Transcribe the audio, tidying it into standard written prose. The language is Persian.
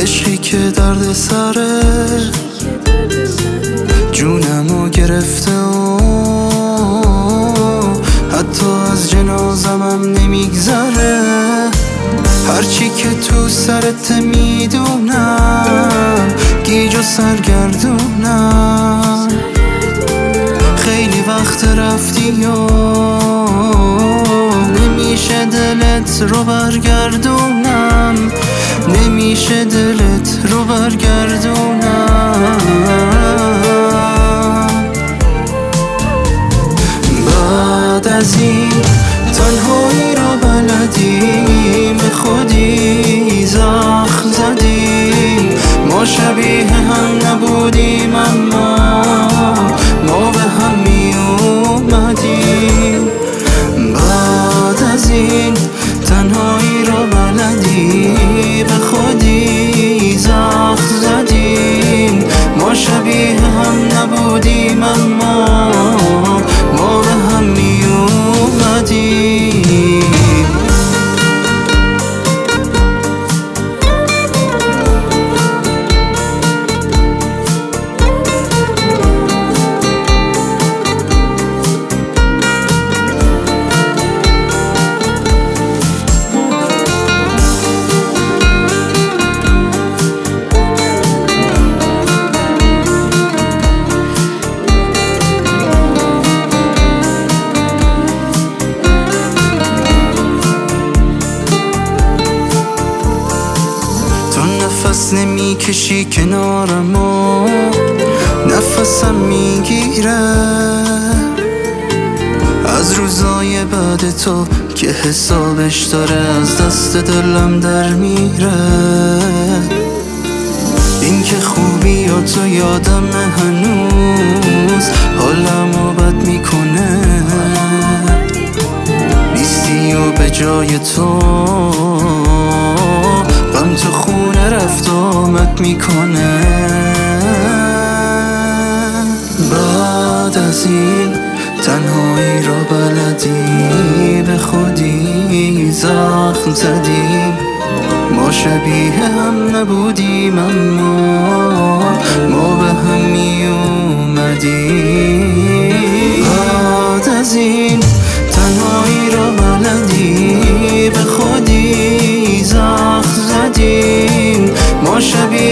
عشقی که درد سره جونمو گرفته و حتی از جنازمم نمیگذره. هرچی که تو سرت میدونم گیج و سرگردونم. خیلی وقت رفتی و نمیشه دلت رو برگردونم، نمیشه دلت رو برگردونم. بعد از این تنهایی رو بلدیم، خودی زخم زدیم. ما شبیه هم نبودیم اما ما به هم می اومدیم. بعد از این تنهایی رو بلدی، به خودی زخم زدیم. ما شبیه هم نبودیم اما ما به هم می اومدیم. نفس نمی کشی کنارم و نفسم میگیره از روزای بعد تو که حسابش داره از دست دلم در میره. این که خوبی و تو یادم هنوز حالمو بد میکنه. نیستی و به جای تو غم تو خونه رفت و آمد میکنه. بعد از این تنهایی رو بلدی، به خودی زخم زدیم. ما شبیه هم نبودیم اما ما به هم می اومدیم. بعد از این تنهایی رو بلدی، به خودی زخم زدیم. ما شبیه